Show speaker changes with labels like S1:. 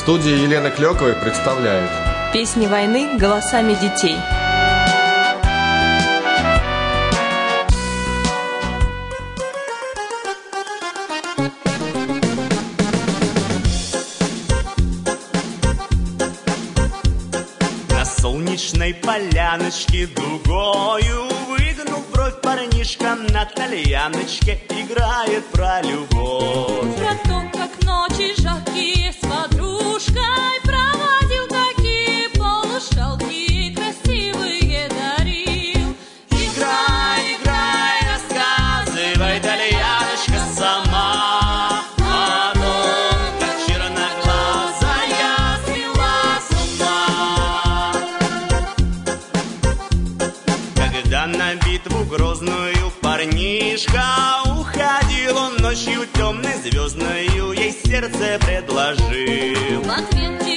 S1: Студия Елены Клёковой представляет
S2: песни войны голосами детей.
S3: На солнечной поляночке дугою, выгнув бровь, парнишка на тальяночке играет про любовь.
S4: Про то, как ночи жаркие с подружкой проводил, такие полушалки красивые дарил.
S3: Играй, играй, рассказывай, тальяночка, сама о том, как черноглазая свела с ума. Когда на битву грозную парнишка уходил, он ночью темной звездною ей сердце предложил.
S4: В ответ